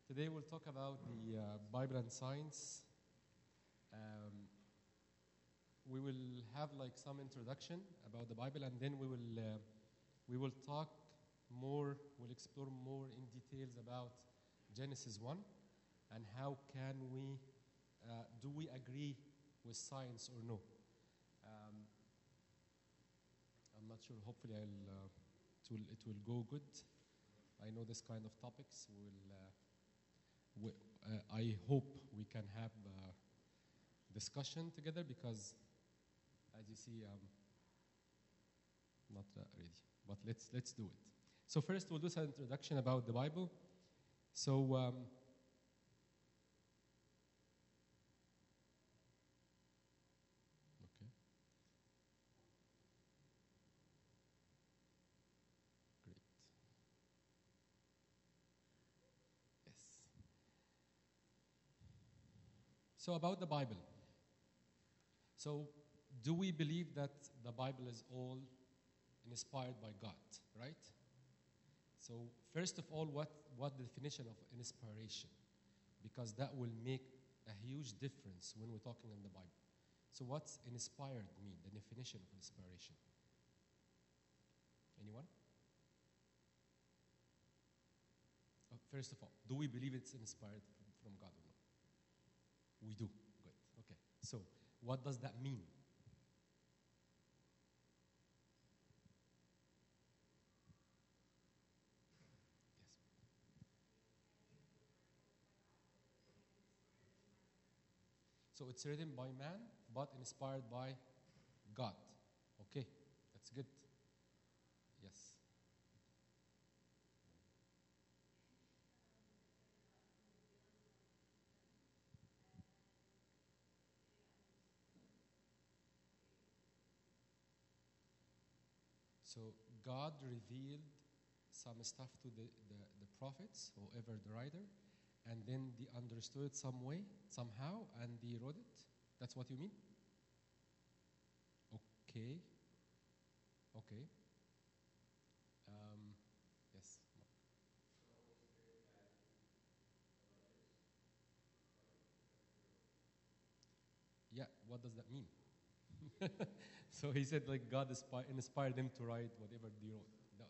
Today we'll talk about the Bible and science. We will have like some introduction about the Bible, and then we will talk more. We'll explore more in details about Genesis 1 and how can we do we agree with science or no. I'm not sure. Hopefully, it will go good. I know this kind of topics I hope we can have discussion together because, as you see, not ready. But let's do it. So first, we'll do some introduction about the Bible. So. Okay. Great. Yes. So about the Bible. So do we believe that the Bible is all inspired by God, right? So first of all, what the definition of inspiration? Because that will make a huge difference when we're talking in the Bible. So what's inspired mean, the definition of inspiration? Anyone? First of all, do we believe it's inspired from God or not? We do. Good. Okay. So what does that mean? Yes. So it's written by man, but inspired by God. Okay, that's good. Yes. So God revealed some stuff to the prophets, whoever the writer, and then they understood some way, somehow, and they wrote it. That's what you mean? Okay. Okay. Yes. Yeah, what does that mean? So he said, like, God inspired them to write whatever they wrote. No.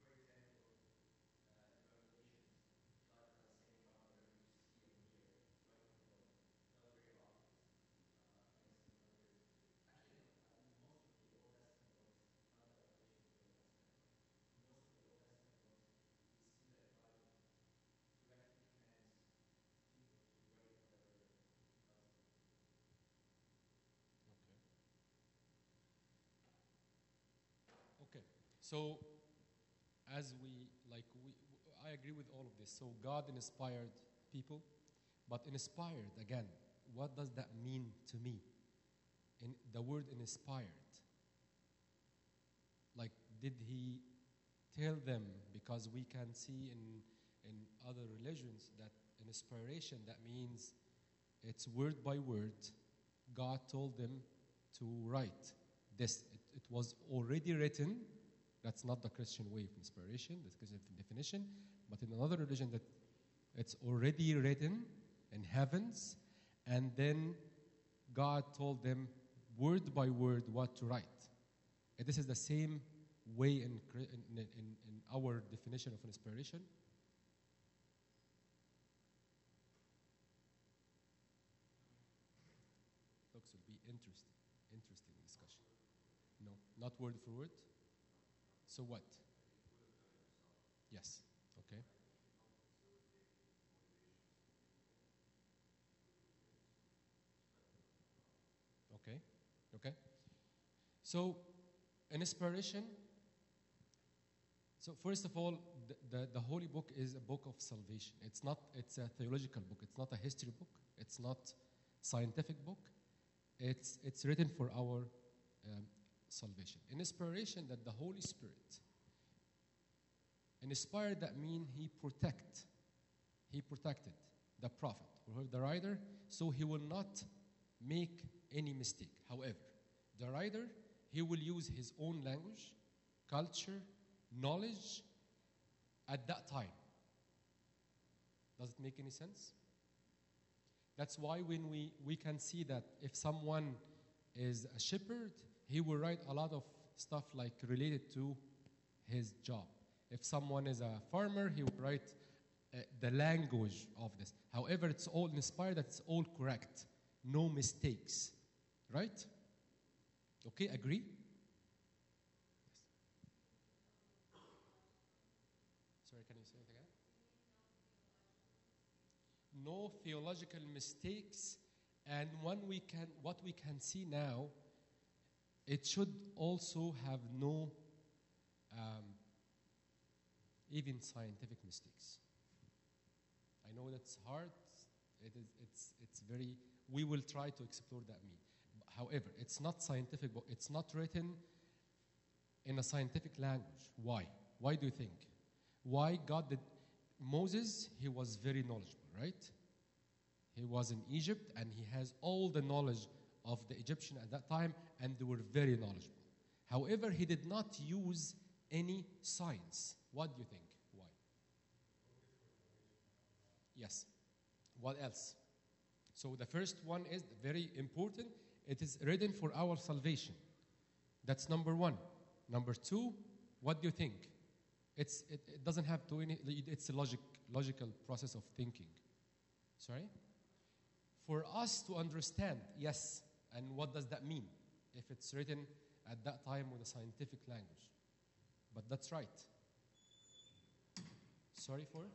Okay. So, as I agree with all of this. So, God inspired people, but inspired, again, what does that mean to me? In the word inspired, like, did he tell them, because we can see in other religions that inspiration, that means it's word by word, God told them to write this. It was already written. That's not the Christian way of inspiration, the Christian definition, but in another religion that it's already written in heavens, and then God told them word by word what to write. And this is the same way in our definition of inspiration. Looks will be interesting discussion. No, not word for word. So what? Yes. Okay. Okay. Okay. So, inspiration. So, first of all, the Holy Book is a book of salvation. It's a theological book. It's not a history book. It's not scientific book. It's written for our salvation. Inspiration, that the Holy Spirit inspired, that mean he protected the prophet or the writer, so he will not make any mistake. However, the writer, he will use his own language, culture, knowledge at that time. Does it make any sense? That's why when we can see that if someone is a shepherd, he will write a lot of stuff like related to his job. If someone is a farmer, he will write the language of this. However, it's all inspired, that it's all correct. No mistakes. Right? Okay, agree? Yes. Sorry, can you say it again? No theological mistakes, and what we can see now, it should also have no even scientific mistakes. I know that's hard. It's very. We will try to explore that mean. However, it's not scientific, but it's not written in a scientific language. Why? Why do you think? Why God did Moses? He was very knowledgeable, right? He was in Egypt and he has all the knowledge of the Egyptian at that time, and they were very knowledgeable. However, he did not use any science. What do you think? Why? Yes. What else? So the first one is very important. It is written for our salvation. That's number one. Number two, what do you think? It doesn't have to any. It's a logical process of thinking. Sorry? For us to understand, yes. And what does that mean? If it's written at that time with a scientific language. But that's right. Sorry for it?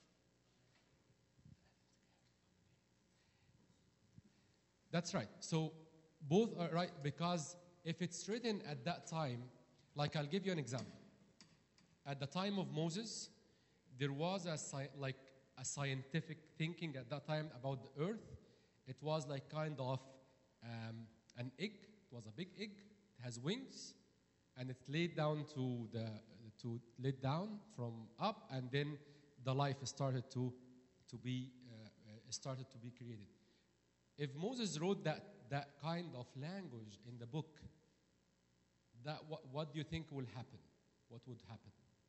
That's right. So both are right, because if it's written at that time, like I'll give you an example. At the time of Moses, there was a scientific thinking at that time about the earth. It was like kind of an egg. It was a big egg. It has wings, and it laid down laid down from up, and then the life started to be created. If Moses wrote that kind of language in the book, what do you think will happen? What would happen?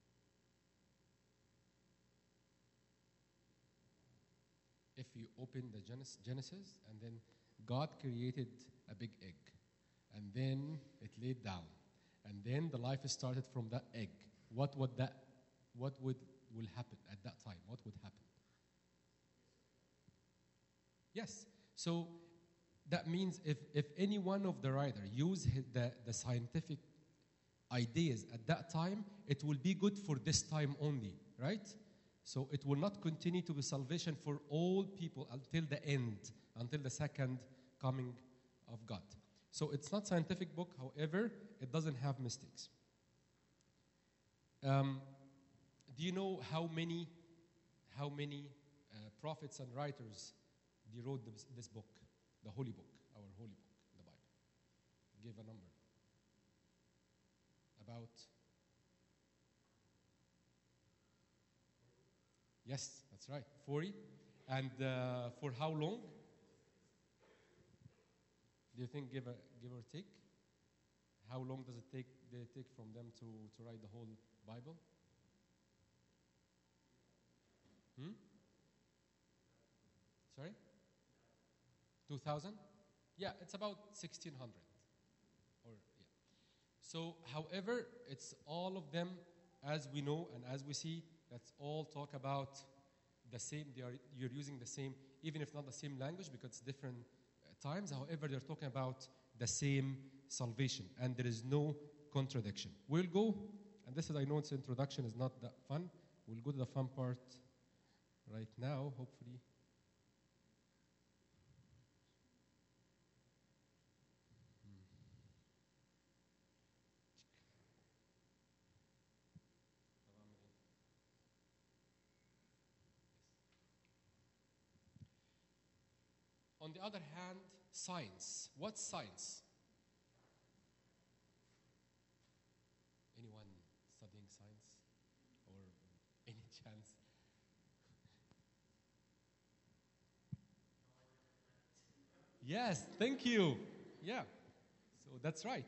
If you open the Genesis, and then God created a big egg, and then it laid down, and then the life started from that egg. What will happen at that time? What would happen? Yes. So that means if any one of the writer use the scientific ideas at that time, it will be good for this time only, right? So it will not continue to be salvation for all people until the end, until the second coming of God. So it's not scientific book, however, it doesn't have mistakes. Do you know how many prophets and writers they wrote this book, the Holy Book, our Holy Book, the Bible? Give a number. About. Yes, that's right, 40. And for how long? Do you think, give or take? How long does it take? They take from them to write the whole Bible? Sorry? 2,000? Yeah, it's about 1,600. Or yeah. So, however, it's all of them, as we know and as we see, that's all talk about the same. You're using the same, even if not the same language, because it's different times. However, they're talking about the same salvation, and there is no contradiction. We'll go, and this is, I know it's introduction is not that fun. We'll go to the fun part right now, hopefully. On the other hand, science. What's science? Anyone studying science? Or any chance? Yes, thank you. Yeah, so that's right.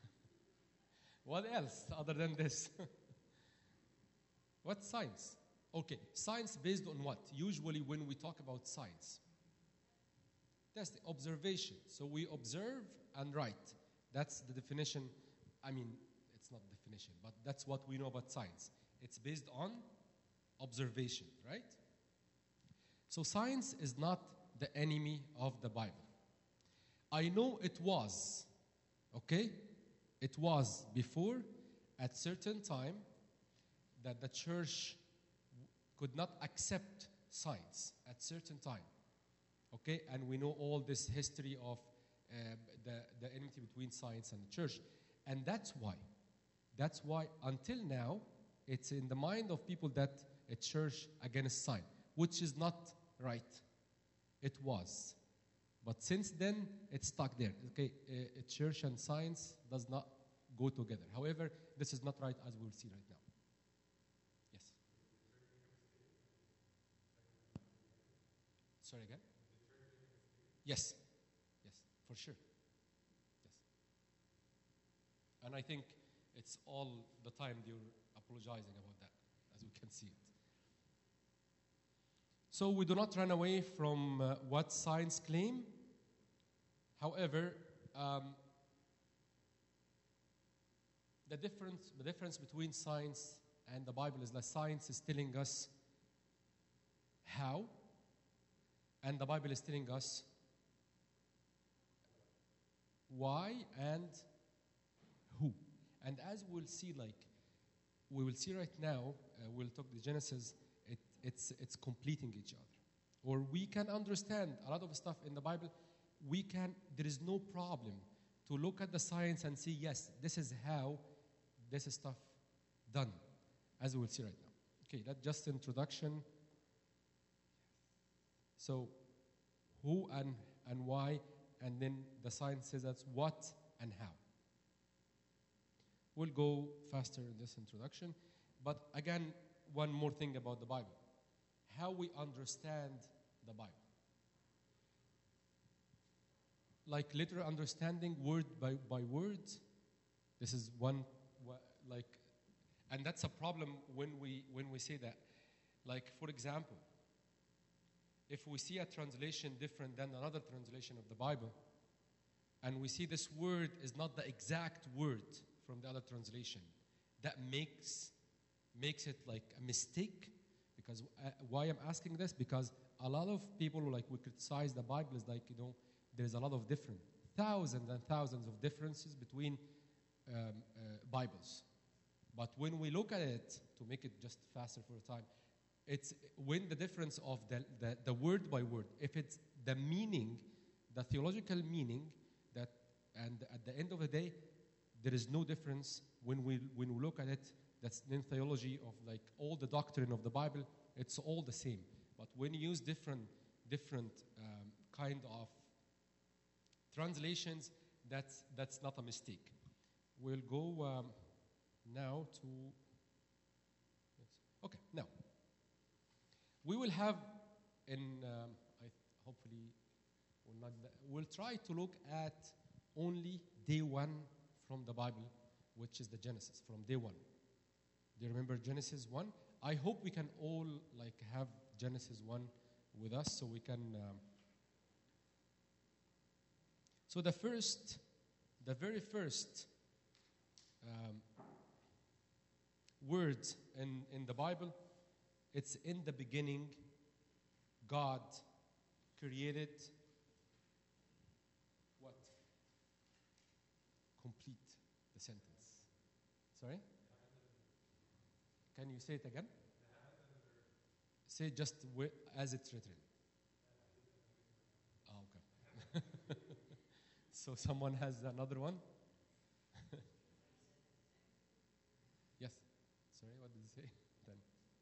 What else other than this? What's science? Okay, science based on what? Usually when we talk about science, that's the observation. So we observe and write. That's the definition. I mean, it's not definition, but that's what we know about science. It's based on observation, right? So science is not the enemy of the Bible. I know it was, okay? It was before, at certain time, that the church could not accept science at certain time, okay? And we know all this history of the enmity between science and the church. And that's why until now, it's in the mind of people that a church against science, which is not right. It was. But since then, it's stuck there. Okay, church and science does not go together. However, this is not right, as we'll see right now. Yes. Sorry again? Yes. Yes, for sure. Yes. And I think it's all the time you're apologizing about that, as we can see it. So we do not run away from what science claim. However, the difference between science and the Bible is that science is telling us how, and the Bible is telling us why and who. And as we'll see, we will see right now, we'll talk the Genesis. It's completing each other. Or we can understand a lot of stuff in the Bible. There is no problem to look at the science and see, yes, this is how this is stuff done, as we will see right now. Okay, that's just introduction. So, who and why, and then the science says that's what and how. We'll go faster in this introduction. But again, one more thing about the Bible. How we understand the Bible. Like literal understanding, word by word. This is one, and that's a problem when we say that. Like, for example, if we see a translation different than another translation of the Bible, and we see this word is not the exact word from the other translation, that makes it like a mistake. Because why I'm asking this? Because a lot of people we criticize the Bible is there's a lot of different, thousands and thousands of differences between Bibles. But when we look at it, to make it just faster for a time, it's when the difference of the word by word, if it's the meaning, the theological meaning, that, and at the end of the day, there is no difference when we look at it. That's in theology of all the doctrine of the Bible, it's all the same. But when you use different kind of translations, that's not a mistake. We'll go now to. Okay, now we will have hopefully we'll try to look at only day one from the Bible, which is the Genesis, from day one. Do you remember Genesis 1? I hope we can all have Genesis 1 with us so we can. So the very first word in the Bible, it's in the beginning, God created what? Complete the sentence. Sorry? Can you say it again? Say just as it's written. Oh, okay. So someone has another one? Yes. Sorry, what did you say? Then.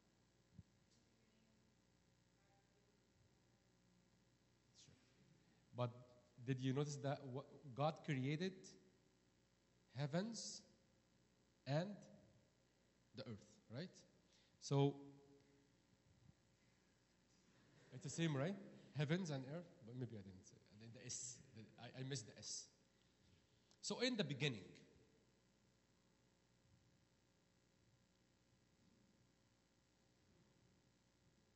Sure. But did you notice that God created heavens and the earth, right? So it's the same, right? Heavens and earth, but maybe I didn't say it. The S. I missed the S. So in the beginning,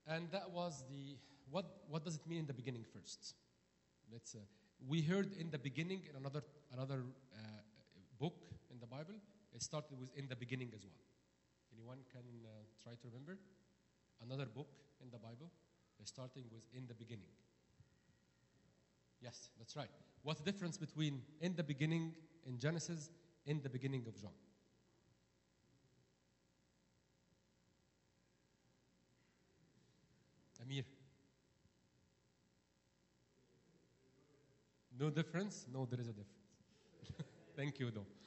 And that was the what does it mean in the beginning first? Let's we heard in the beginning in another book in the Bible. It started with in the beginning as well. Anyone can try to remember another book in the Bible starting with in the beginning? Yes, that's right. What's the difference between in the beginning in Genesis, in the beginning of John? Amir? No difference? No, there is a difference. Thank you, though.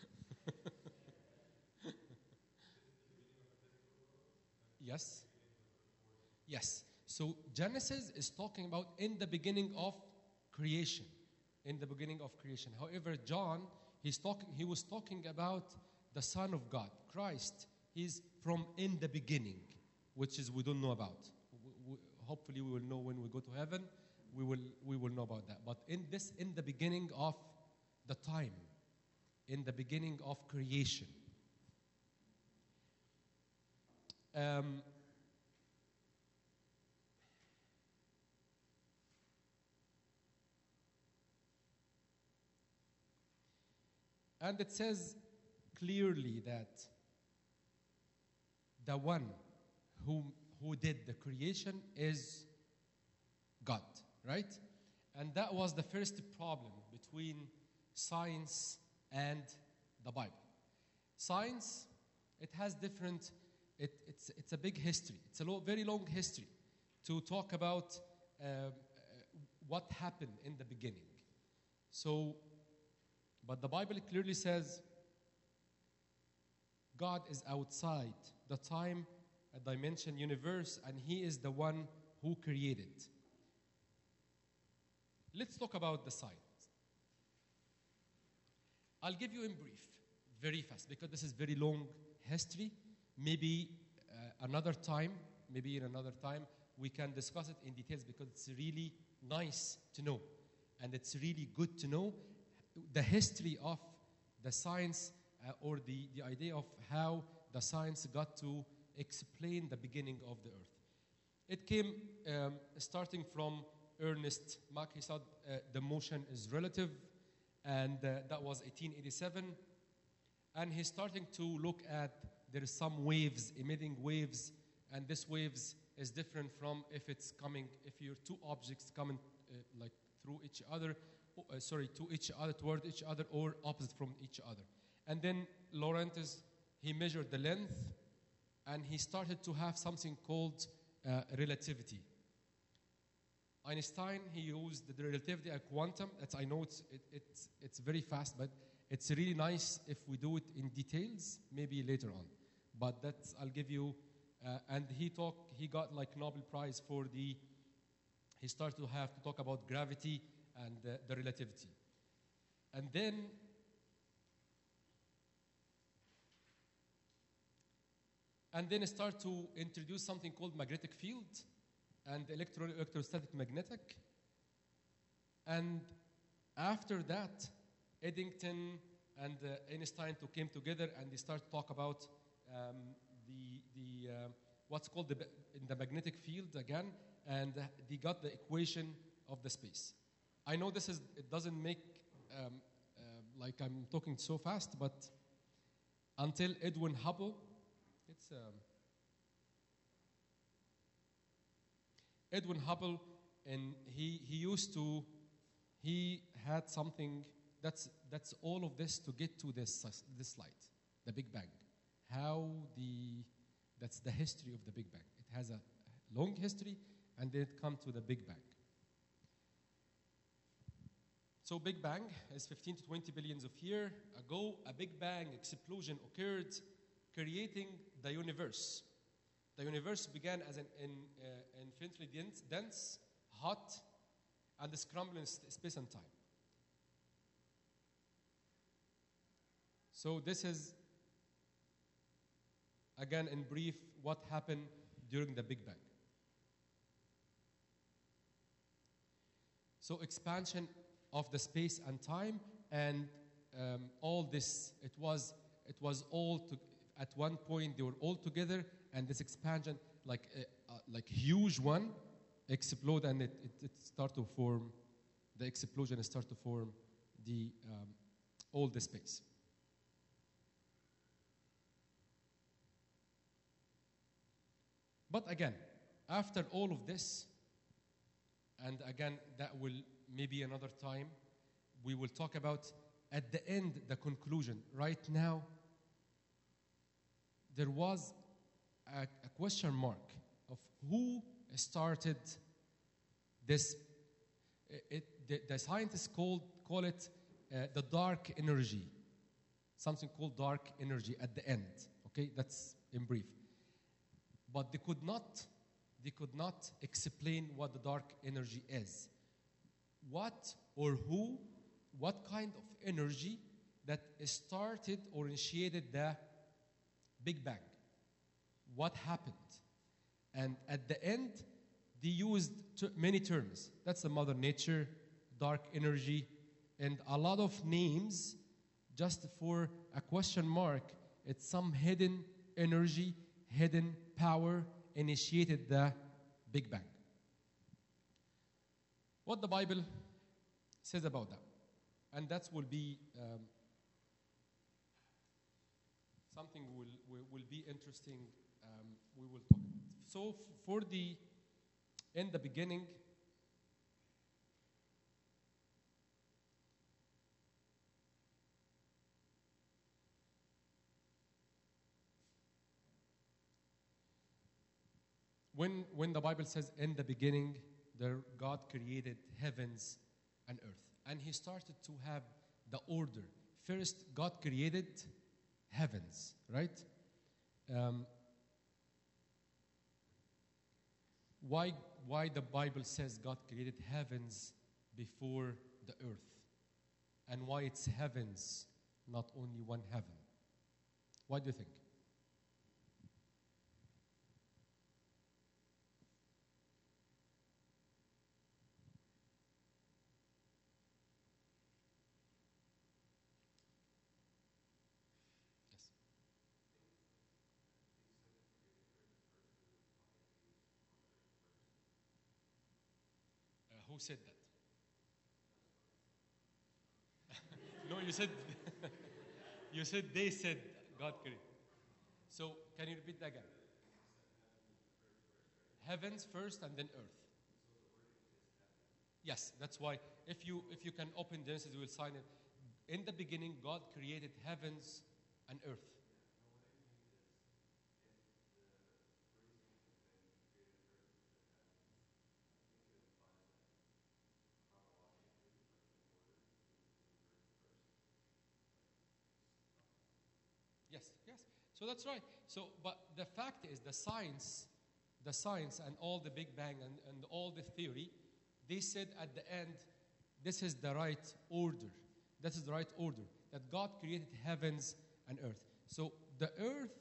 Yes? Yes. So Genesis is talking about in the beginning of creation. In the beginning of creation. However, John, he was talking about the Son of God, Christ. He's from in the beginning, which is we don't know about. Hopefully we will know when we go to heaven. We will know about that. But in the beginning of the time, in the beginning of creation. And it says clearly that the one who did the creation is God, right? And that was the first problem between science and the Bible. Science, it has different, it's a big history. It's a very long history to talk about what happened in the beginning. So, but the Bible clearly says God is outside the time, a dimension, universe, and He is the one who created. Let's talk about the science. I'll give you in brief, very fast, because this is very long history. Maybe another time, we can discuss it in details because it's really nice to know. And it's really good to know the history of the science or the idea of how the science got to explain the beginning of the earth. It came starting from Ernest Mach. He said the motion is relative, and that was 1887. And he's starting to look at there is some waves, emitting waves, and this waves is different from if it's coming, if your two objects coming like through each other, to each other, toward each other, or opposite from each other. And then Lorentz, he measured the length, and he started to have something called relativity. Einstein, he used the relativity and quantum. I know it's very fast, but it's really nice if we do it in details, maybe later on. But I'll give you, and he got like Nobel Prize for he started to have to talk about gravity and the relativity. And then start to introduce something called magnetic field and electrostatic magnetic. And after that, Eddington and Einstein came together and they started to talk about what's called in the magnetic field again, and they got the equation of the space. I know it doesn't make like I'm talking so fast, but until Edwin Hubble, Edwin Hubble, and he had something that's all of this to get to this light, the Big Bang. That's the history of the Big Bang. It has a long history, and then it comes to the Big Bang. So Big Bang is 15 to 20 billions of years ago. A Big Bang explosion occurred, creating the universe. The universe began as an infinitely dense, hot, and scrambling space and time. So this is, again in brief, what happened during the Big Bang. So expansion of the space and time, and all this, it was all at one point they were all together, and this expansion, like like huge one explode, and it start to form, the explosion start to form the all the space. But again, after all of this, and again, that will maybe another time, we will talk about at the end, the conclusion. Right now, there was a question mark of who started this. The scientists call it the dark energy, something called dark energy at the end. Okay, that's in brief. But they could not explain what the dark energy is. What or who, what kind of energy that started or initiated the Big Bang? What happened? And at the end, they used many terms. That's the Mother Nature, dark energy, and a lot of names just for a question mark. It's some hidden energy, hidden power initiated the Big Bang. What the Bible says about that. And that will be something will be interesting. We will talk about. So in the beginning, when the Bible says in the beginning, God created heavens and earth. And he started to have the order. First, God created heavens, right? Why the Bible says God created heavens before the earth? And why it's heavens, not only one heaven? What do you think? Who said that? No, you said you said they said God created. So can you repeat that again? Heavens first and then earth. Yes, that's why if you can open Genesis, you will sign it. In the beginning, God created heavens and earth. Yes, yes. So that's right. So, but the fact is, the science and all the Big Bang and all the theory, they said at the end, this is the right order. This is the right order. That God created heavens and earth. So the earth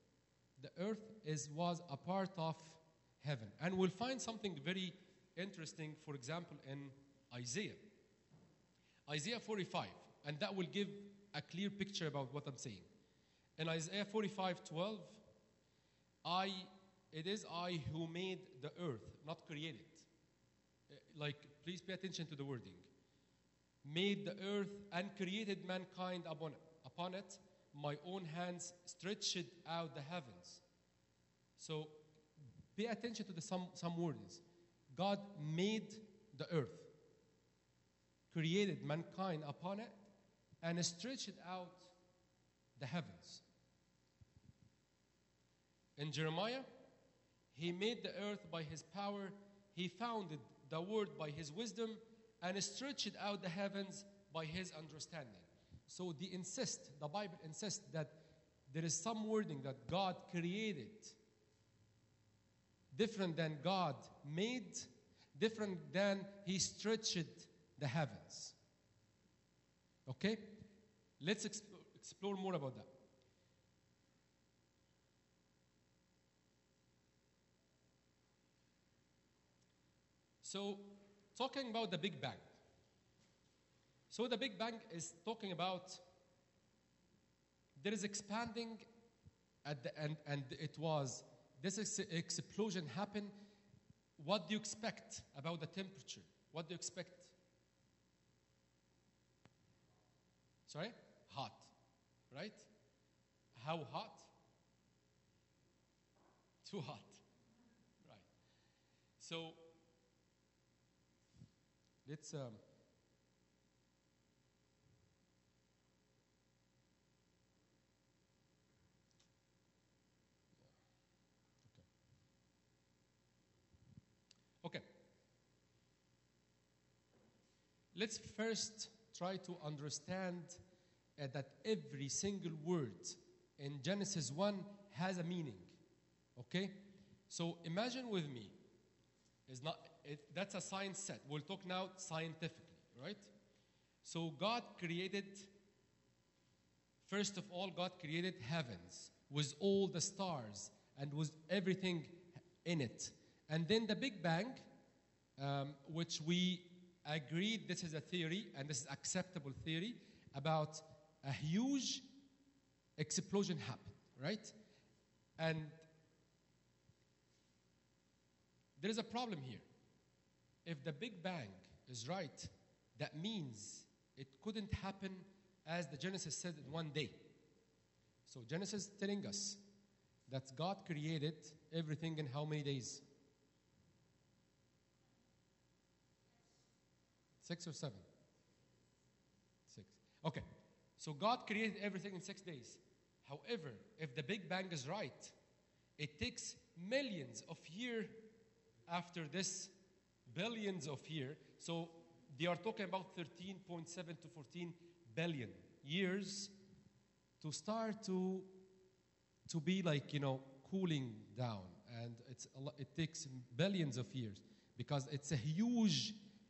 was a part of heaven. And we'll find something very interesting, for example, in Isaiah. Isaiah 45. And that will give a clear picture about what I'm saying. In Isaiah 45:12, it is I who made the earth, not created. Please pay attention to the wording. Made the earth and created mankind upon it. Upon it, my own hands stretched out the heavens. So, pay attention to some words. God made the earth, created mankind upon it, and stretched out the heavens. In Jeremiah, he made the earth by his power, he founded the world by his wisdom, and stretched out the heavens by his understanding. So the Bible insists that there is some wording that God created, different than God made, different than he stretched the heavens. Okay? Let's explore more about that. So, talking about the Big Bang. So the Big Bang is talking about there is expanding at the end, and it was this explosion happened. What do you expect about the temperature? What do you expect? Sorry? Hot, right? How hot? Too hot, right? So let's okay. Let's first try to understand that every single word in Genesis 1 has a meaning. Okay? So imagine with me, that's a science set. We'll talk now scientifically, right? So God created, first of all, God created heavens with all the stars and with everything in it. And then the Big Bang, which we agreed this is a theory, and this is acceptable theory, about a huge explosion happened, right? And there is a problem here. If the Big Bang is right, that means it couldn't happen as the Genesis said in one day. So Genesis is telling us that God created everything in how many days? 6 or 7? 6. Okay. So God created everything in 6 days. However, if the Big Bang is right, it takes millions of years after this, billions of years. So they are talking about 13.7 to 14 billion years to start to be like, cooling down. And it takes billions of years because it's a huge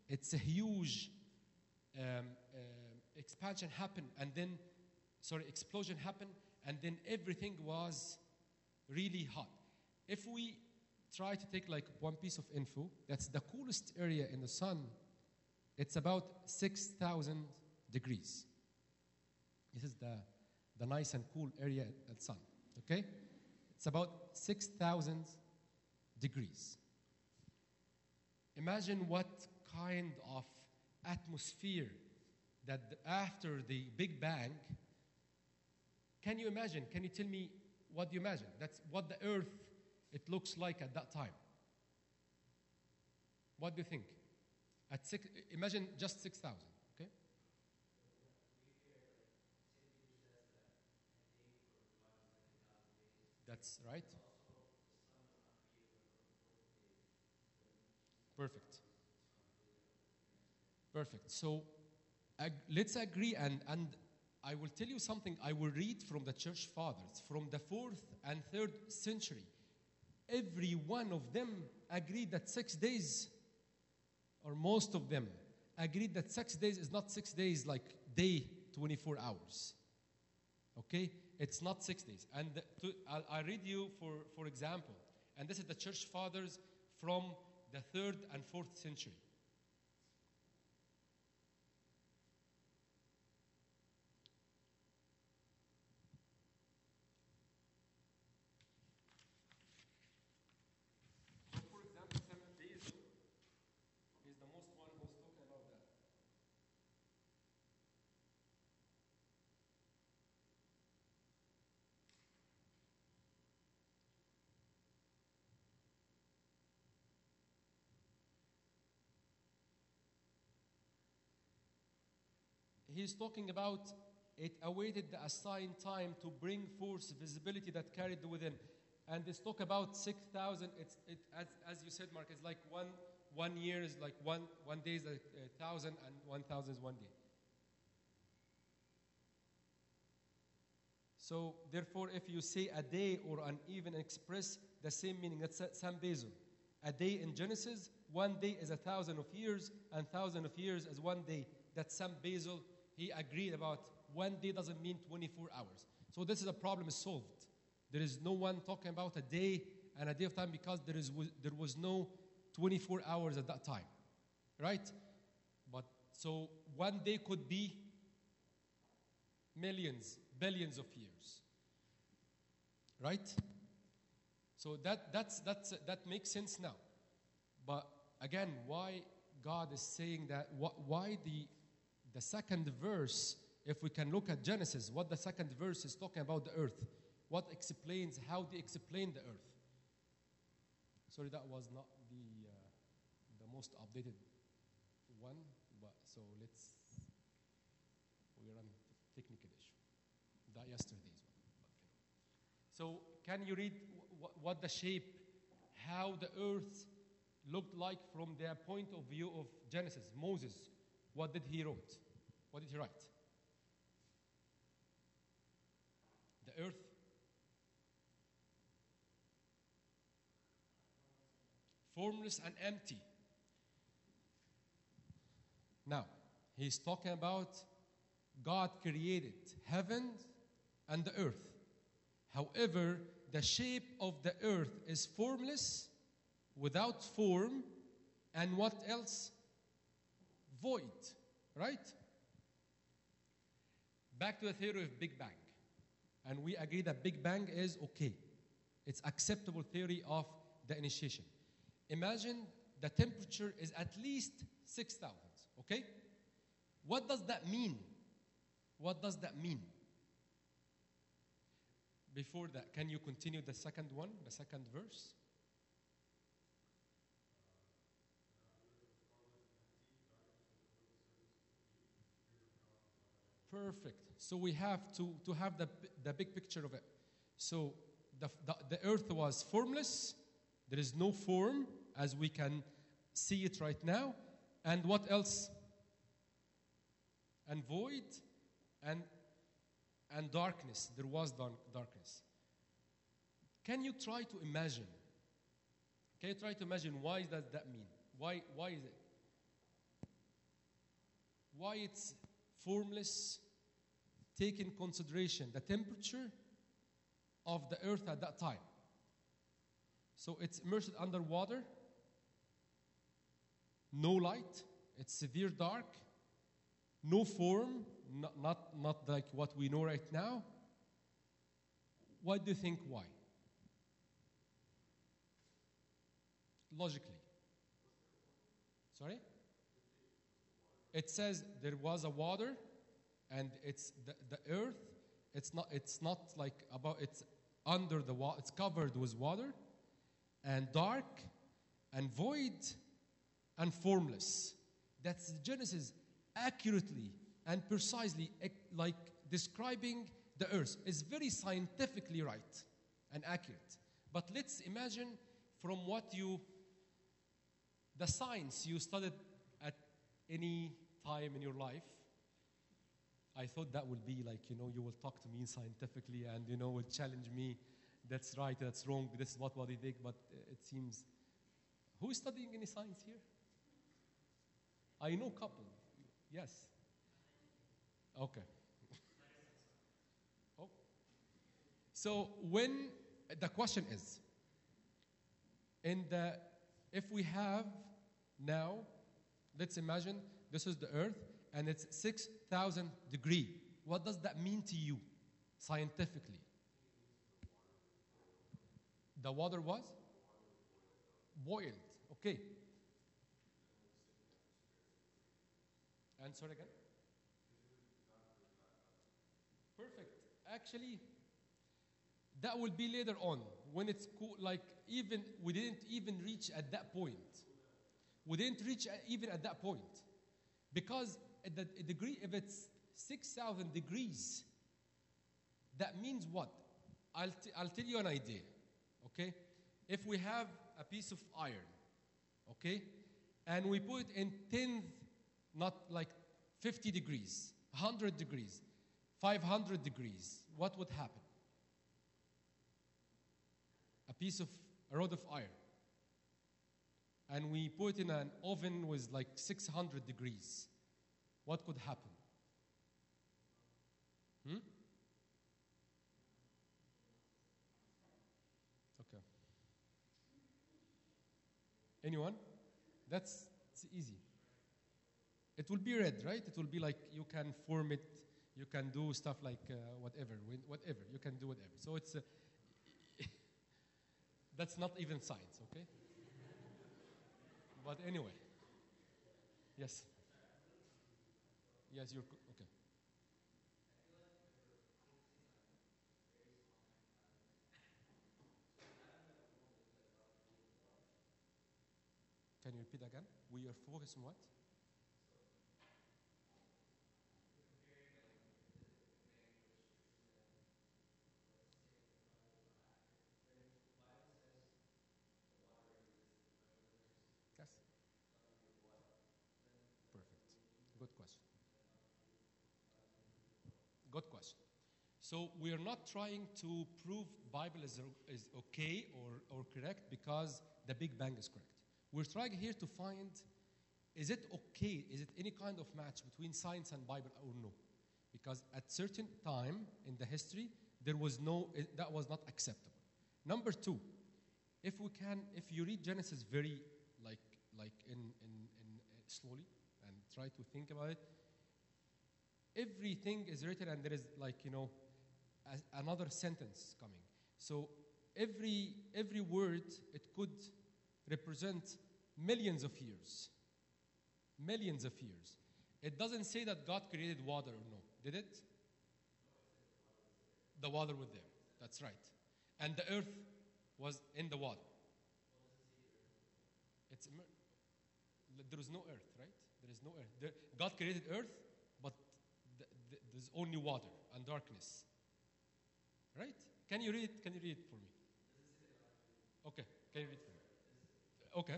expansion happened, and then, explosion happened, and then everything was really hot. If we try to take like one piece of info, that's the coolest area in the sun, it's about 6,000 degrees. This is the nice and cool area at the sun, okay? It's about 6,000 degrees. Imagine what kind of atmosphere that after the Big Bang, can you imagine? Can you tell me what do you imagine? That's what the Earth, it looks like at that time. What do you think? Imagine just 6,000, okay? That's right. Perfect. Perfect. So let's agree, and I will tell you something. I will read from the church fathers from the 4th and 3rd century. Every one of them agreed that 6 days, or most of them, agreed that 6 days is not 6 days like day 24 hours. Okay? It's not 6 days. And I'll read you for example. And this is the church fathers from the 3rd and 4th century. He's talking about it awaited the assigned time to bring forth visibility that carried within. And this talk about 6,000, as you said, Mark, it's like one year is like one day is like 1,000, and 1,000 is 1 day. So therefore, if you say a day or an even express the same meaning, that's Sam Bezo. A day in Genesis, 1 day is 1,000 of years, and 1,000 of years is 1 day. That's Sam Bezo. He agreed about 1 day doesn't mean 24 hours. So this is a problem is solved. There is no one talking about a day and a day of time because there was no 24 hours at that time, right? But so 1 day could be millions, billions of years, right? So that makes sense now. But again, why God is saying that? Why the second verse? If we can look at Genesis, what the second verse is talking about the earth, what explains how they explain the earth. Sorry, that was not the most updated one, but so we're on technical issue. That yesterday's one. So can you read what the shape, how the earth looked like from their point of view of Genesis? Moses, what did he wrote? What did he write? The earth. Formless and empty. Now, he's talking about God created heaven and the earth. However, the shape of the earth is formless, without form, and what else? Void, right? Back to the theory of Big Bang. And we agree that Big Bang is okay. It's acceptable theory of the initiation. Imagine the temperature is at least 6,000, okay? What does that mean? What does that mean? Before that, can you continue the second one, the second verse? Perfect. So we have to have the big picture of it. So the earth was formless. There is no form as we can see it right now. And what else? And void and darkness. There was darkness. Can you try to imagine? Can you try to imagine why does that mean? Why is it? Why it's formless? Take in consideration the temperature of the earth at that time. So it's immersed underwater, no light, it's severe dark, no form, not like what we know right now. What do you think why? Logically. Sorry? It says there was a water, and it's the earth. It's not like about, it's under the water. It's covered with water, and dark, and void, and formless. That's Genesis accurately and precisely like describing the earth. It's very scientifically right and accurate. But let's imagine from the science you studied at any time in your life. I thought that would be like, you will talk to me scientifically and, will challenge me. That's right, that's wrong, this is what you think. But it seems, who is studying any science here? I know a couple. Yes. Okay. Oh. So when the question is, if we have now, let's imagine this is the earth and it's 6,000 degrees. What does that mean to you scientifically? The water was? Boiled. Okay. And sorry again? Perfect. Actually, that will be later on when it's cool. Like even we didn't even reach at that point. We didn't reach even at that point, because at the degree, if it's 6,000 degrees, that means what? I'll tell you an idea. Okay, if we have a piece of iron, okay, and we put it in 10, not like 50 degrees, 100 degrees, 500 degrees, what would happen? A rod of iron. And we put it in an oven with like 600 degrees. What could happen? Okay. Anyone? That's easy. It will be red, right? It will be like you can form it, you can do stuff like whatever, you can do whatever. So it's, That's not even science, okay? But anyway, yes. Yes, okay. Can you repeat again? We are focused on what? Yes. Perfect. Good question. Good question. So we are not trying to prove Bible is okay or correct because the Big Bang is correct. We're trying here to find, is it okay? Is it any kind of match between science and Bible or no? Because at certain time in the history, there was that was not acceptable. Number two, if you read Genesis very like in slowly and try to think about it, everything is written and there is another sentence coming. So every word, it could represent millions of years. Millions of years. It doesn't say that God created water or no. Did it? The water was there. That's right. And the earth was in the water. There is no earth, right? There is no earth. God created earth, but there's only water and darkness. Right? Can you read it for me? Okay. Can you read for me? Okay.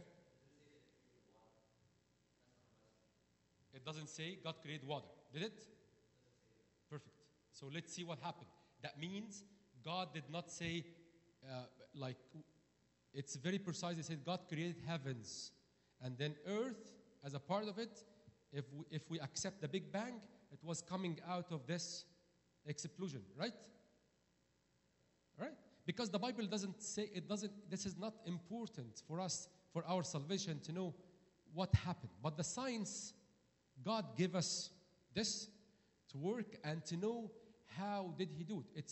It doesn't say God created water. Did it? Perfect. So let's see what happened. That means God did not say, it's very precise. It said God created heavens. And then earth, as a part of it, if we accept the Big Bang, it was coming out of this explosion, right? Right? Because the Bible doesn't say, this is not important for us, for our salvation, to know what happened. But the science, God gave us this to work and to know how did He do it.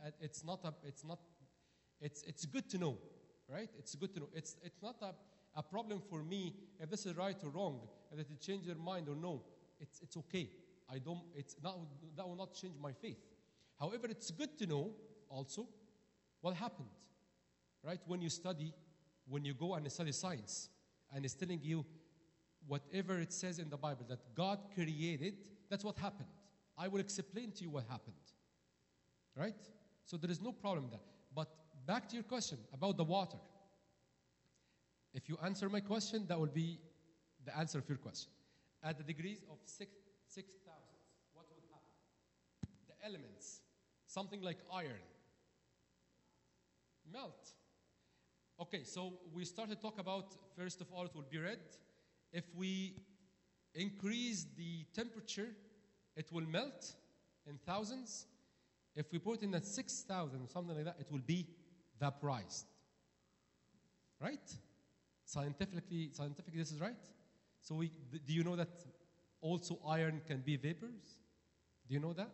It's good to know, right? It's good to know. It's not a problem for me if this is right or wrong, if they change their mind or no. It's okay. That will not change my faith. However, it's good to know also what happened, right? When you go and study science, and it's telling you whatever it says in the Bible that God created, that's what happened. I will explain to you what happened, right? So there is no problem there. But back to your question about the water. If you answer my question, that will be the answer of your question. At the degrees of 6,000, what would happen? The elements, something like iron, melt. Okay, so we start to talk about, first of all, it will be red. If we increase the temperature, it will melt in thousands. If we put in at 6,000, something like that, it will be vaporized. Right? Scientifically, this is right. So do you know that also iron can be vapors? Do you know that?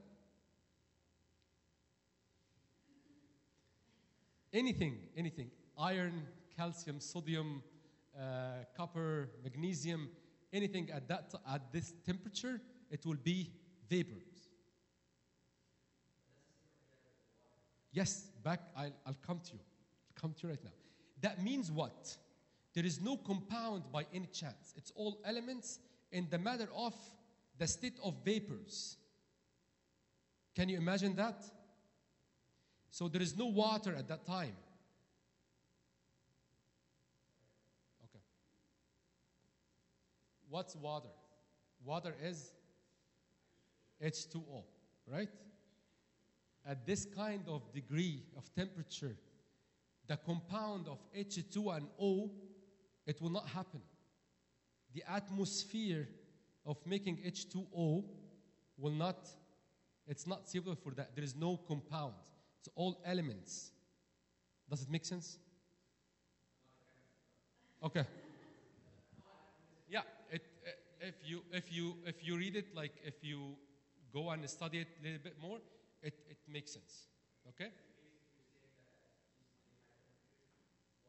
Anything. Iron, calcium, sodium, copper, magnesium, anything at this temperature, it will be vapors. Yes, I'll come to you. I'll come to you right now. That means what? There is no compound by any chance. It's all elements in the matter of the state of vapors. Can you imagine that? So there is no water at that time. Okay. What's water? Water is H2O, right? At this kind of degree of temperature, the compound of H2 and O, it will not happen. The atmosphere of making H2O it's not suitable for that. There is no compound. It's all elements. Does it make sense? Okay. Yeah, if you read it, like if you go and study it a little bit more, it makes sense. Okay?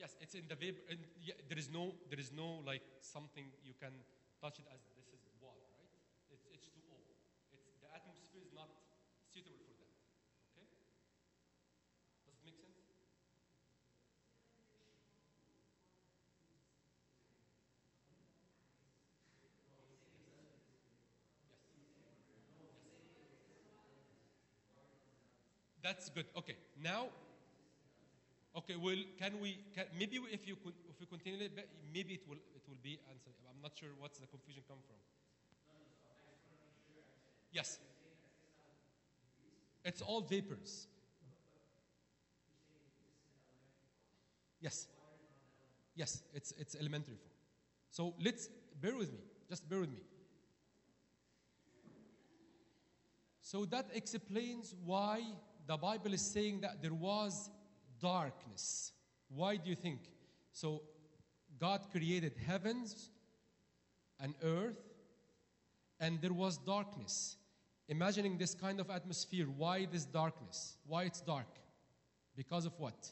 Yes, it's in the vapor. And yeah, there is no like something you can touch it as this is water, right? It's H2O. It's the atmosphere is not suitable for that. Okay? Does it make sense? That's good. Okay. Now, okay. Well, maybe if we continue it, maybe it will be answered. I'm not sure what's the confusion come from. Yes, it's all vapors. Yes, yes, it's elementary form. So let's bear with me. Just bear with me. So that explains why the Bible is saying that there was darkness. Why do you think? So God created heavens and earth, and there was darkness. Imagining this kind of atmosphere, why this darkness? Why it's dark? Because of what?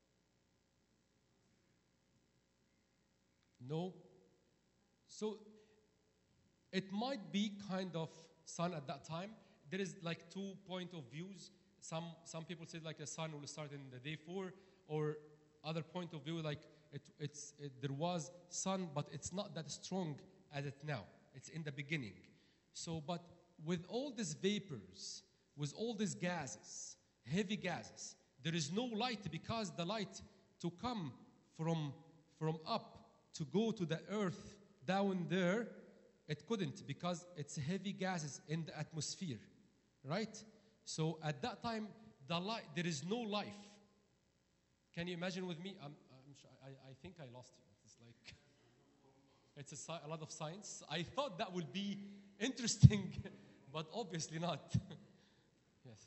No. So it might be kind of sun at that time. There is like 2 point of views. Some people say like the sun will start in the day 4, or other point of view like there was sun, but it's not that strong as it now. It's in the beginning. So, but with all these vapors, with all these gases, heavy gases, there is no light, because the light to come from up to go to the earth down there, it couldn't, because it's heavy gases in the atmosphere, right? So at that time, there is no life. Can you imagine with me? I think I lost you. It's like it's a lot of science. I thought that would be interesting, but obviously not. Yes.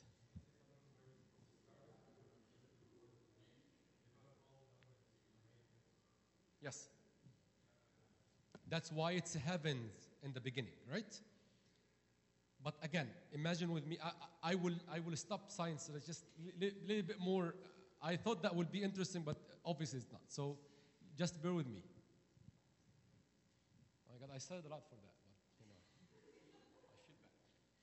Yes. That's why it's heavens in the beginning, right? But again, imagine with me. I will stop science. Just little bit more. I thought that would be interesting, but obviously it's not. So just bear with me. Oh my God, I said a lot for that, but I feel bad.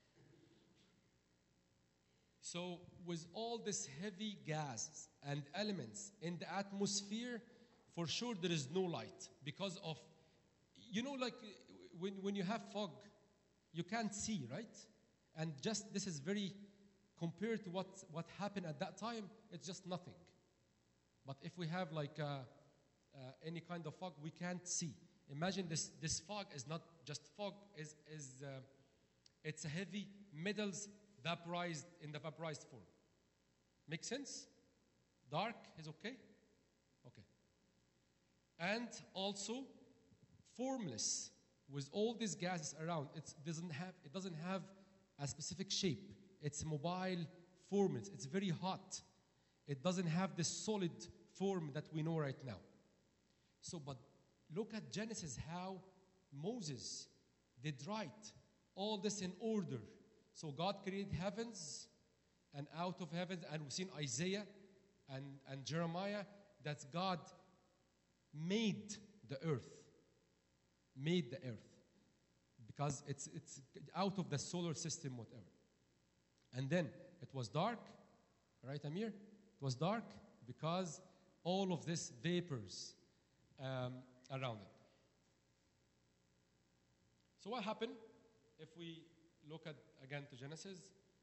So with all this heavy gases and elements in the atmosphere, for sure there is no light, because of, like when you have fog, you can't see, right? And just this is very, compared to what happened at that time, it's just nothing. But if we have like any kind of fog, we can't see. Imagine this fog is not just fog, it's a heavy metals vaporized in the vaporized form. Make sense? Dark is okay? Okay. And also formless, with all these gases around. It doesn't have a specific shape. It's mobile, formless. It's very hot. It doesn't have the solid form that we know right now. So, but look at Genesis, how Moses did write all this in order. So God created heavens, and out of heavens, and we've seen Isaiah and Jeremiah, that God made the earth. Made the earth. Because it's out of the solar system, whatever. And then it was dark, right, Amir? It was dark because all of this vapors around it. So what happened if we look at again to Genesis?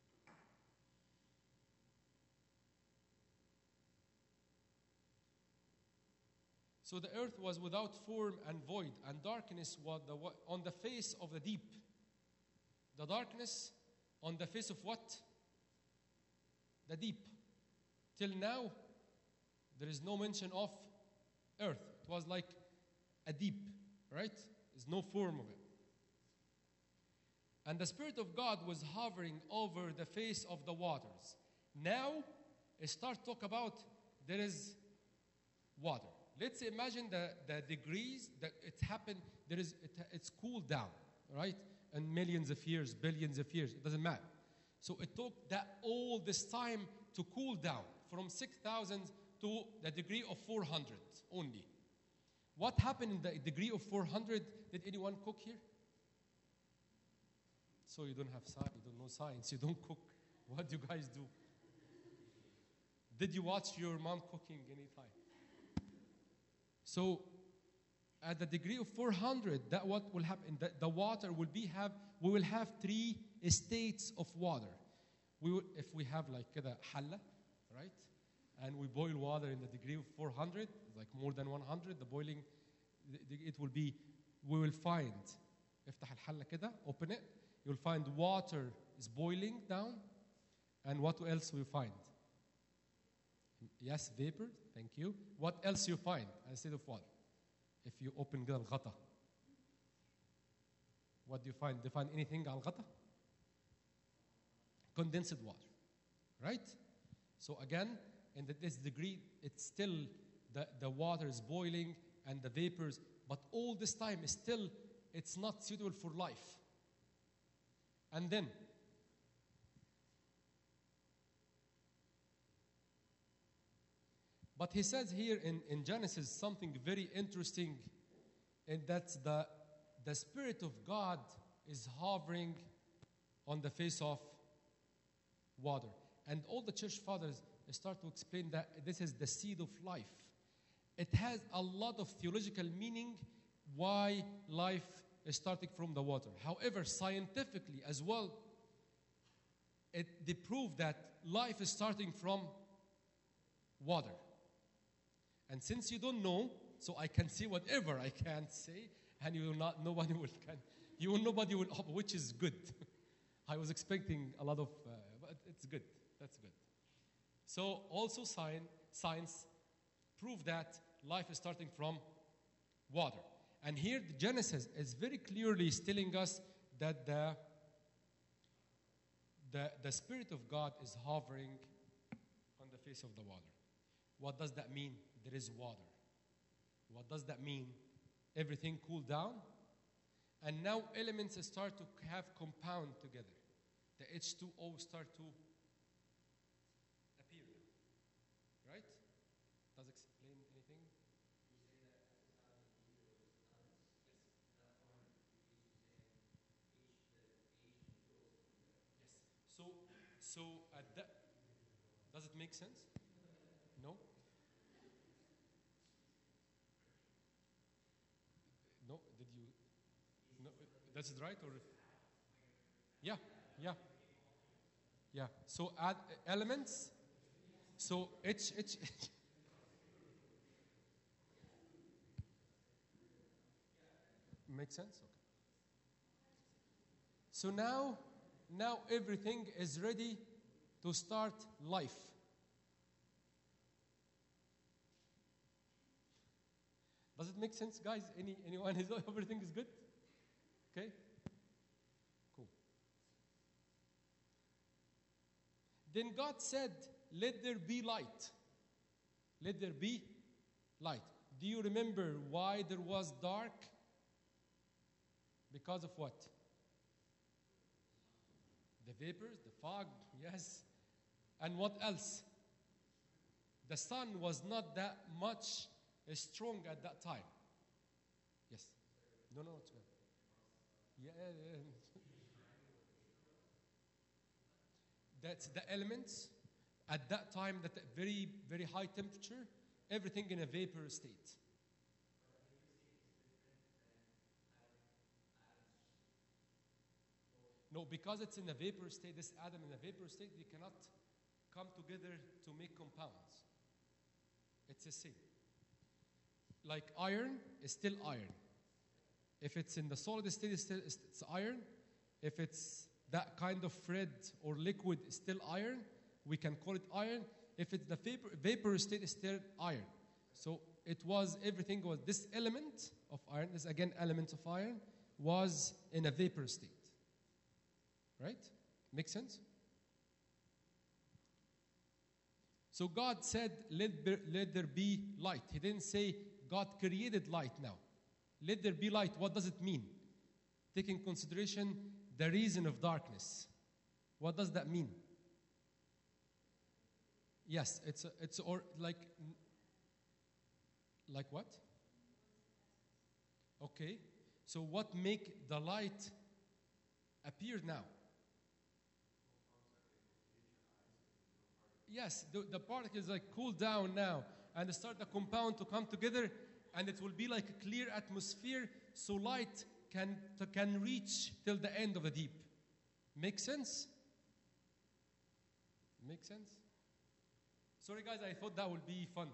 So the earth was without form and void, and darkness was on the face of the deep. The darkness on the face of what? The deep. Till now, there is no mention of earth. It was like a deep, right? There's no form of it. And the Spirit of God was hovering over the face of the waters. Now, it starts to talk about there is water. Let's imagine the degrees that it happened. It's cooled down, right? And millions of years, billions of years, it doesn't matter. So it took that all this time to cool down from 6,000 to the degree of 400 only. What happened in the degree of 400? Did anyone cook here? So you don't have science, you don't know science, you don't cook. What do you guys do? Did you watch your mom cooking anytime? So at the degree of 400, that what will happen? The water will we will have 3 states of water. If we have like كده حلة, right? And we boil water in the degree of 400, like more than 100, the boiling, it will be, we will find, افتح الحلة كده, open it, you'll find water is boiling down, and what else will you find? Yes, vapor, thank you. What else you find instead of water? If you open كده الغطا, what do you find? Do you find anything على الغطا? Condensed water, right? So again, in this degree, it's still the water is boiling and the vapors, but all this time is still, it's not suitable for life. And then, but he says here in Genesis something very interesting, and that's the Spirit of God is hovering on the face of water. And all the church fathers start to explain that this is the seed of life. It has a lot of theological meaning why life is starting from the water. However, scientifically as well, they prove that life is starting from water. And since you don't know, so I can say whatever I can say, and you will not, nobody will, which is good. I was expecting a lot of, but it's good. That's good. So also science proved that life is starting from water. And here the Genesis is very clearly telling us that the Spirit of God is hovering on the face of the water. What does that mean? There is water. What does that mean? Everything cooled down, and now elements start to have compound together. The H2O start to appear, right? Does it explain anything? Yes. So at that, does it make sense? No? No? Did you? No? That's it, right? Or? Yeah. So add elements. So H. Makes sense? Okay. So now everything is ready to start life. Does it make sense, guys? Anyone? Everything is good? Okay? Cool. Then God said, let there be light. Let there be light. Do you remember why there was dark? Because of what? The vapors, the fog, yes. And what else? The sun was not that much strong at that time. Yes. No, it's good. Yeah. That's the elements at that time, that very, very high temperature, everything in a vapor state. No, because it's in a vapor state, this atom in a vapor state, they cannot come together to make compounds. It's the same. Like iron is still iron. If it's in the solid state, it's iron. If it's that kind of thread or liquid, it's still iron. We can call it iron. If it's the vapor state, it's still iron. So everything was, this element of iron, this again element of iron, was in a vapor state. Right? Make sense? So God said, let there be light. He didn't say God created light now. Let there be light. What does it mean? Take in consideration the reason of darkness. What does that mean? Yes, it's or like what? Okay. So what make the light appear now? Yes, the particles like cool down now and start the compound to come together, and it will be like a clear atmosphere, so light can reach till the end of the deep. Make sense? Make sense? Sorry guys, I thought that would be fun.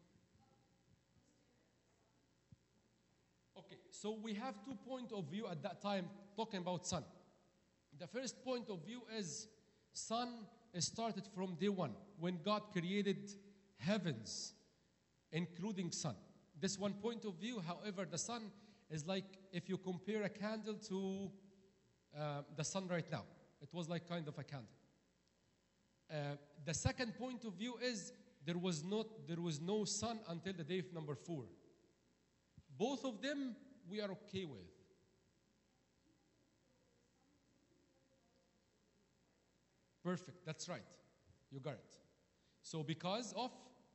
Okay, so we have 2 points of view at that time talking about sun. The first point of view is sun started from day one when God created heavens, including sun. This one point of view, however, the sun is like if you compare a candle to the sun right now. It was like kind of a candle. The second point of view is there was no sun until the day of number 4. Both of them we are okay with. Perfect, that's right. You got it. So because of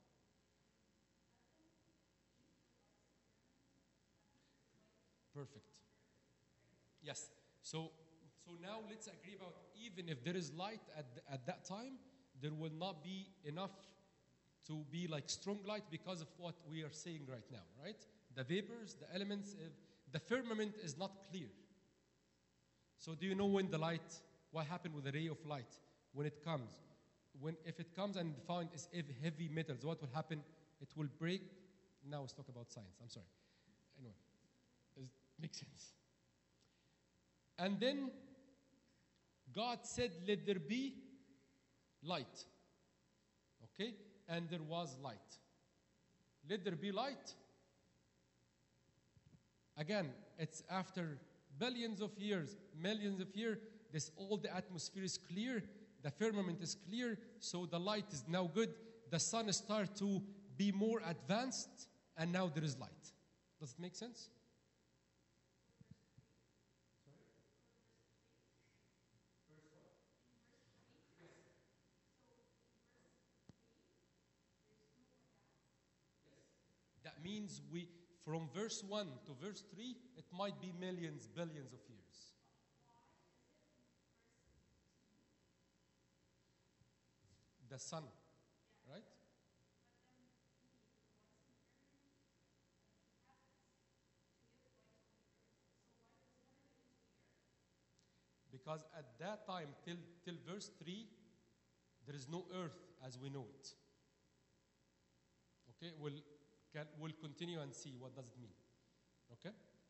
perfect. Yes. So now let's agree about even if there is light at that time, there will not be enough to be like strong light because of what we are saying right now, right? The vapors, the elements, the firmament is not clear. So do you know when the light, what happened with the ray of light when it comes? If it comes and found is heavy metals, what will happen? It will break. Now let's talk about science. I'm sorry. Anyway, it makes sense. And then God said, let there be light. Okay? And there was light. Let there be light. Again, it's after billions of years, millions of years, all the atmosphere is clear, the firmament is clear, so the light is now good. The sun starts to be more advanced, and now there is light. Does it make sense? That means from verse 1 to verse 3, it might be millions, billions of years. The sun, right? Because at that time, till verse 3, there is no earth as we know it. Okay, we'll continue and see what does it mean. Okay?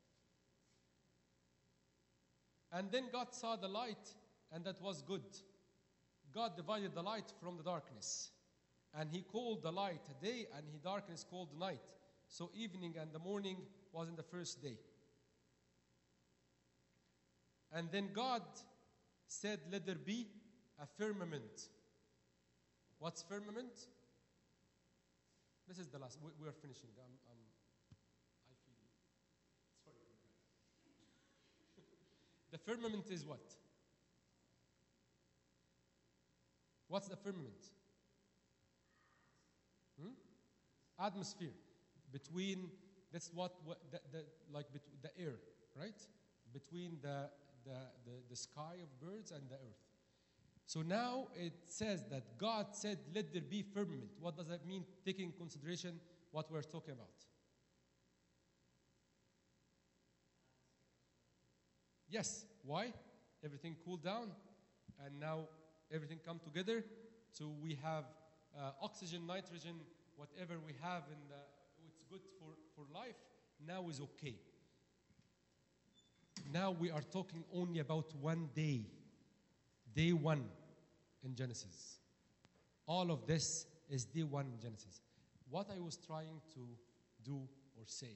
And then God saw the light, and that was good. God divided the light from the darkness. And he called the light day, and he darkness called the night. So evening and the morning was in the first day. And then God said, let there be a firmament. What's firmament? This is the last. We are finishing. I feel sorry. The firmament is what? What's the firmament? Atmosphere. Between, that's what like between the air, right? Between the sky of birds and the earth. So now it says that God said, let there be firmament. What does that mean, taking into consideration what we're talking about? Yes. Why? Everything cooled down, and now everything come together. So we have oxygen, nitrogen, whatever we have, it's good for life, now is okay. Now we are talking only about one day. Day 1 in Genesis. All of this is day 1 in Genesis. What I was trying to do or say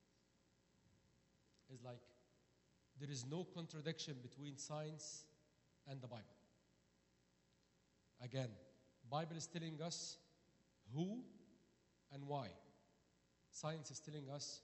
is like there is no contradiction between science and the Bible. Again, Bible is telling us who and why. Science is telling us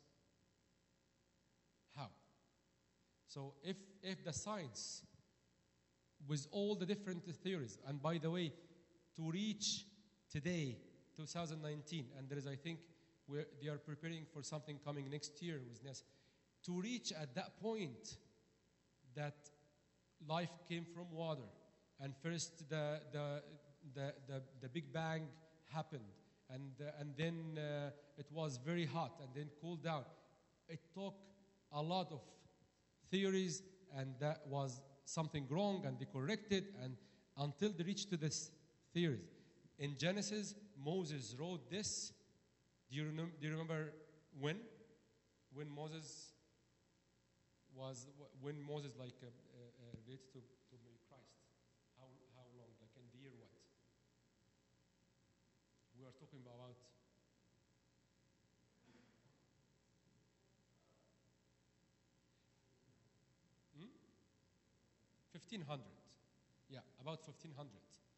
how. So if the science, with all the different theories, and by the way, to reach today, 2019, and there is, I think, where they are preparing for something coming next year with NES, to reach at that point that life came from water, and first the Big Bang happened, and then it was very hot, and then cooled down. It took a lot of theories, and that was something wrong, and they corrected, and until they reached to this theory. In Genesis, Moses wrote this. Do you remember when? When Moses like related to Christ? How long? Like in the year what? We are talking about 1500. Yeah, about 1500.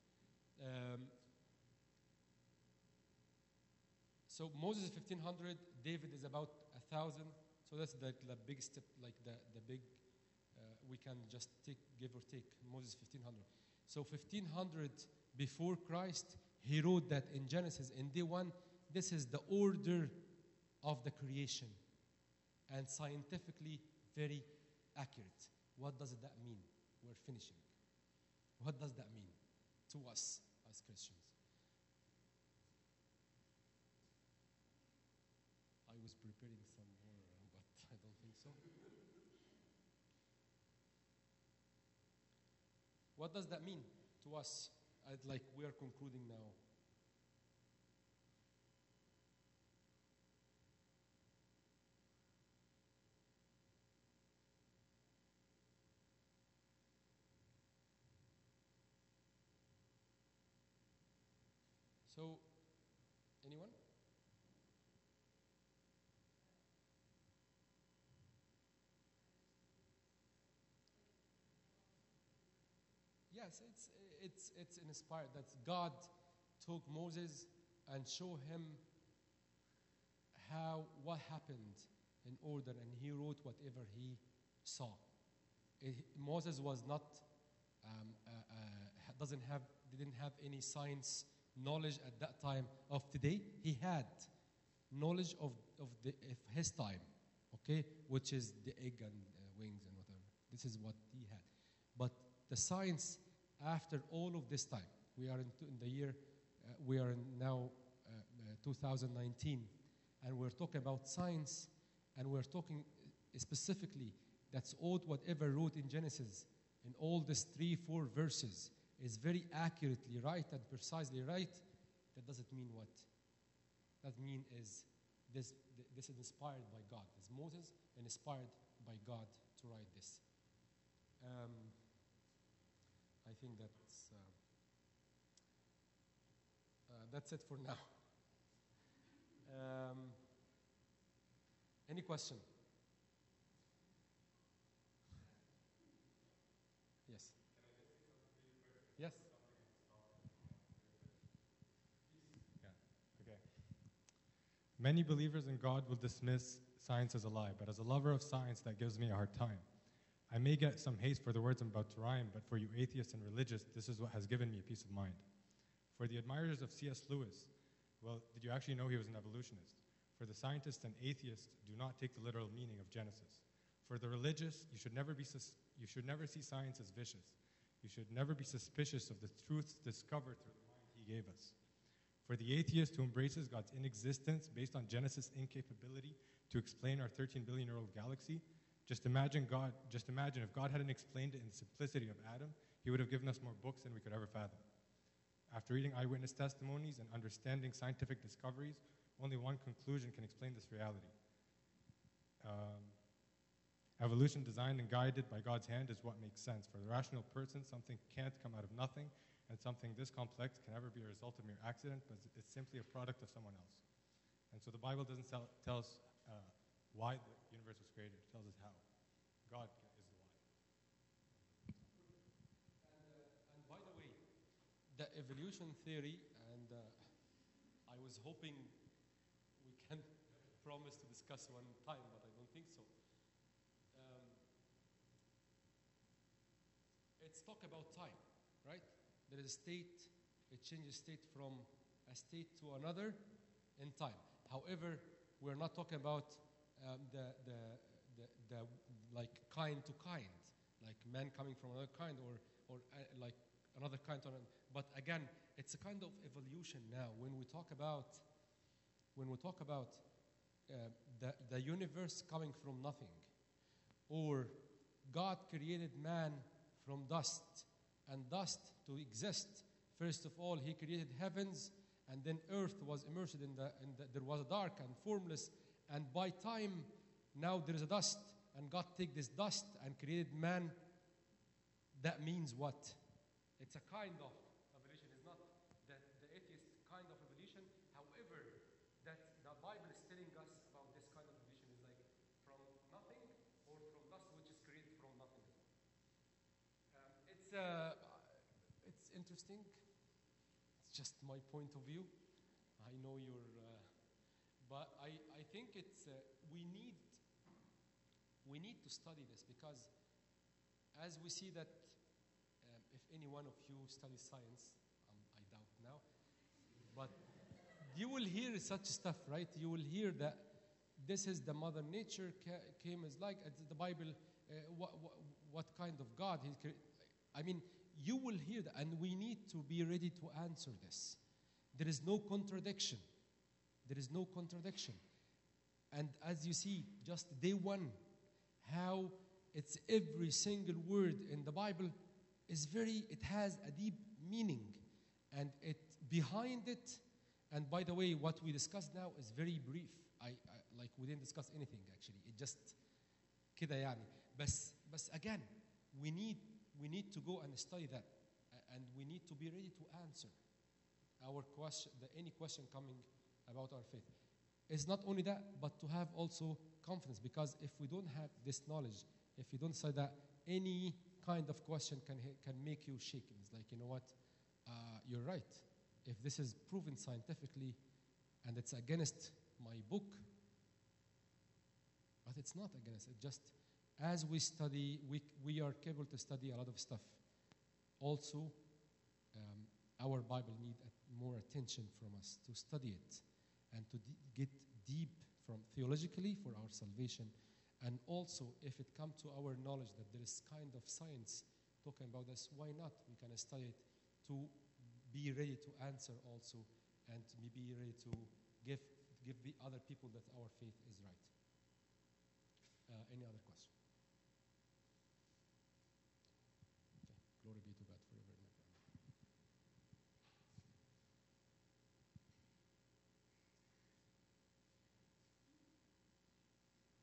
So Moses is 1500, David is about 1000. So that's the big step, like the big, we can just give or take. Moses 1500. So 1500 before Christ, he wrote that in Genesis, in day one, this is the order of the creation, and scientifically very accurate. What does that mean? We're finishing. What does that mean to us as Christians? I was preparing some more, but I don't think so. What does that mean to us? Like we are concluding now. So, anyone? Yes, it's inspired that God took Moses and showed him what happened in order, and he wrote whatever he saw. Moses was not didn't have any science knowledge at that time of today. He had knowledge of his time, okay, which is the egg and wings and whatever. This is what he had. But the science, after all of this time, we are in the year, we are in now 2019, and we're talking about science, and we're talking specifically that's all whatever wrote in Genesis, in all these 3-4 verses, is very accurately right and precisely right. That doesn't mean what? That mean is this is inspired by God. Is Moses inspired by God to write this? I think that's it for now. Any question? Yes. Yes. Yeah. Okay. Many believers in God will dismiss science as a lie, but as a lover of science, that gives me a hard time. I may get some hate for the words I'm about to rhyme, but for you atheists and religious, this is what has given me a peace of mind. For the admirers of C.S. Lewis, well, did you actually know he was an evolutionist? For the scientists and atheists, do not take the literal meaning of Genesis. For the religious, you should never see science as vicious. You should never be suspicious of the truths discovered through the mind he gave us. For the atheist who embraces God's inexistence based on Genesis' incapability to explain our 13 billion-year-old galaxy, just imagine if God hadn't explained it in the simplicity of Adam, he would have given us more books than we could ever fathom. After reading eyewitness testimonies and understanding scientific discoveries, only one conclusion can explain this reality. Evolution designed and guided by God's hand is what makes sense. For the rational person, something can't come out of nothing, and something this complex can never be a result of mere accident, but it's simply a product of someone else. And so the Bible doesn't tell us why the universe was created. It tells us how. God is the why. And by the way, the evolution theory, and I was hoping we can promise to discuss one time, but I don't think so. It's talk about time, right? There is a state, it changes state from a state to another in time. However, we're not talking about the like kind to kind, like man coming from another kind or like another kind to another. But again, it's a kind of evolution now. When we talk about the universe coming from nothing, or God created man from dust, and dust to exist. First of all, He created heavens, and then earth was immersed there was a dark and formless, and by time, now there is a dust, and God take this dust and created man. That means what? It's a kind of evolution. It's not the atheist kind of evolution. However, that the Bible is telling us about this kind of evolution is like from nothing or from dust, which is created from nothing as well. It's interesting. It's just my point of view. I know but I think it's we need to study this, because as we see that if any one of you studies science, I doubt now, but you will hear such stuff, right? You will hear that this is the Mother Nature came as like the Bible. What kind of God He created? I mean, you will hear that, and we need to be ready to answer this. There is no contradiction. There is no contradiction. And as you see, just day one, how it's every single word in the Bible it has a deep meaning, and it behind it. And by the way, what we discussed now is very brief. I like we didn't discuss anything actually. It just كده يعني. بس again, we need to go and study that, and we need to be ready to answer our question, any question coming about our faith. It's not only that, but to have also confidence, because if we don't have this knowledge, if you don't say that, any kind of question can make you shaken. It's like, you know what, you're right. If this is proven scientifically and it's against my book, but it's not against it. Just as we study, we are capable to study a lot of stuff. Also, our Bible needs more attention from us to study it and to get deep from theologically for our salvation. And also, if it comes to our knowledge that there is kind of science talking about this, why not? We can study it to be ready to answer also, and to be ready to give the other people that our faith is right. Any other question?